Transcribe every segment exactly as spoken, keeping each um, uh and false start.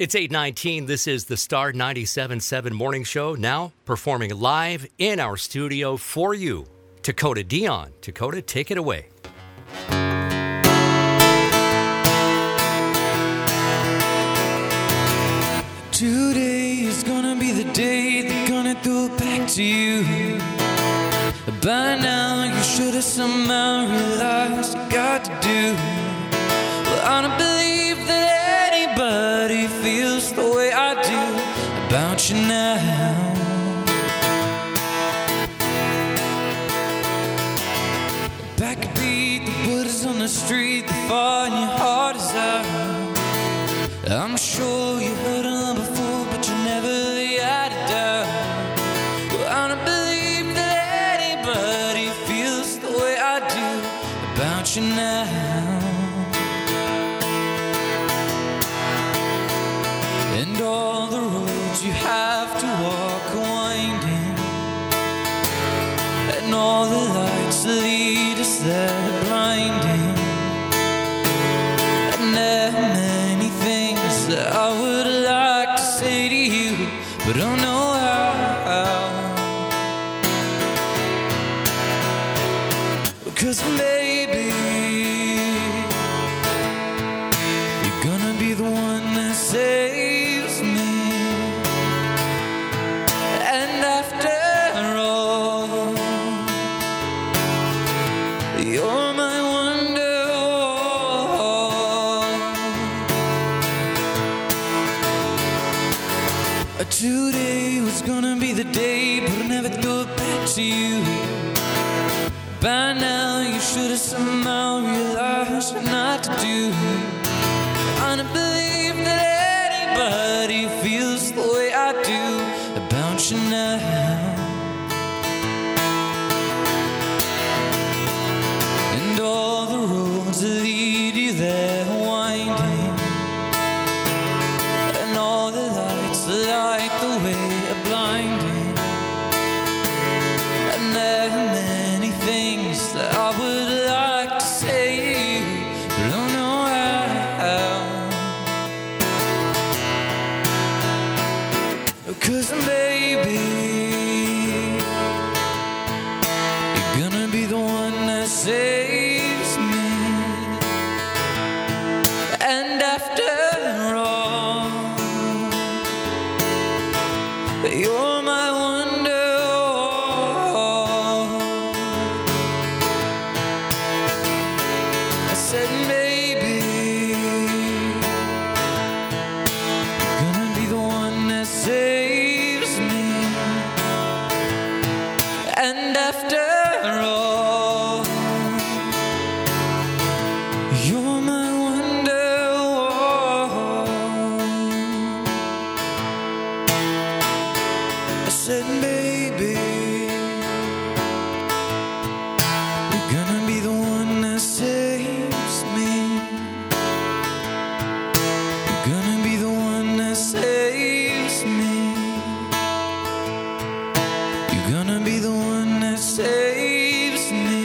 It's eight nineteen. This is the Star ninety-seven point seven Morning Show, now performing live in our studio for you. Dakota Dion. Dakota, take it away. Today is gonna be the day they're gonna throw it back to you. By now you should have somehow realized you got to do. Well, I don't believe that anybody feels the way I do about you now. Backbeat, the wood is on the street, the fire in your heart is out. I'm sure you heard it all before, but you never had it down. Well, I don't believe that anybody feels the way I do about you now. And all the roads you have to walk are winding, and all the lights that lead us there are blinding. And there are many things that I would like to say to you, but don't know how. Because maybe you're gonna be the one that saves me. And after all, you're my wonder. Today was gonna be the day, but I'll never throw it back to you. By now you should have somehow realized what not to do. I don't believe that anybody feels the way I do about you now. And all the roads that lead you there are winding, and all the lights that light the way are blinding. And there are many things that I would like to say to you, but I don't know how. Cause baby, you're gonna be the one that saves me. And after all, you're my wonder. I said maybe you're gonna be the one that saves me. And after all, you're my wonder. I said maybe you're gonna be the one that saves me. You're gonna be the one that saves me. You're gonna be the one that saves me.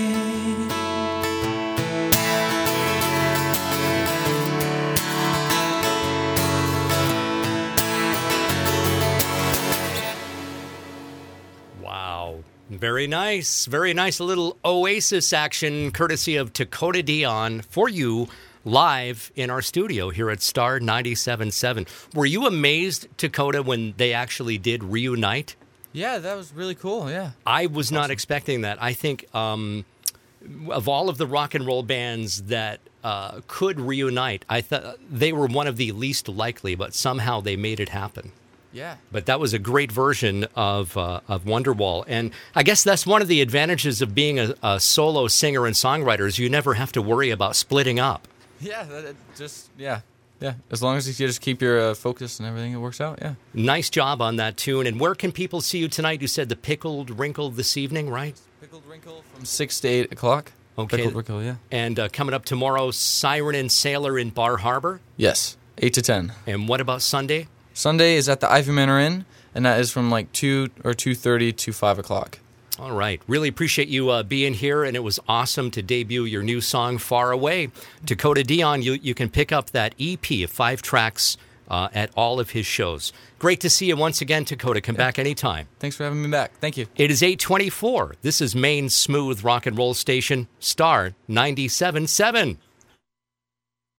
Wow. Very nice. Very nice. A little Oasis action courtesy of Dakota Dion for you live in our studio here at Star ninety-seven point seven. Were you amazed, Dakota, when they actually did reunite? Yeah, that was really cool, yeah. I was not expecting that. I think um, of all of the rock and roll bands that uh, could reunite, I thought they were one of the least likely, but somehow they made it happen. Yeah. But that was a great version of uh, of Wonderwall. And I guess that's one of the advantages of being a, a solo singer and songwriter is you never have to worry about splitting up. Yeah, that, it just, yeah. Yeah, as long as you just keep your uh, focus and everything, it works out, yeah. Nice job on that tune. And where can people see you tonight? You said the Pickled Wrinkle this evening, right? Pickled Wrinkle from six to eight o'clock. Okay. Pickled Wrinkle, yeah. And uh, coming up tomorrow, Siren and Sailor in Bar Harbor. Yes, eight to ten. And what about Sunday? Sunday is at the Ivy Manor Inn, and that is from like two or two thirty to five o'clock. All right. Really appreciate you uh, being here, and it was awesome to debut your new song, Far Away. Dakota Dion, you, you can pick up that E P of five tracks uh, at all of his shows. Great to see you once again, Dakota. Come yeah. back anytime. Thanks for having me back. Thank you. It is eight twenty-four. This is Maine's smooth rock and roll station, Star ninety-seven point seven.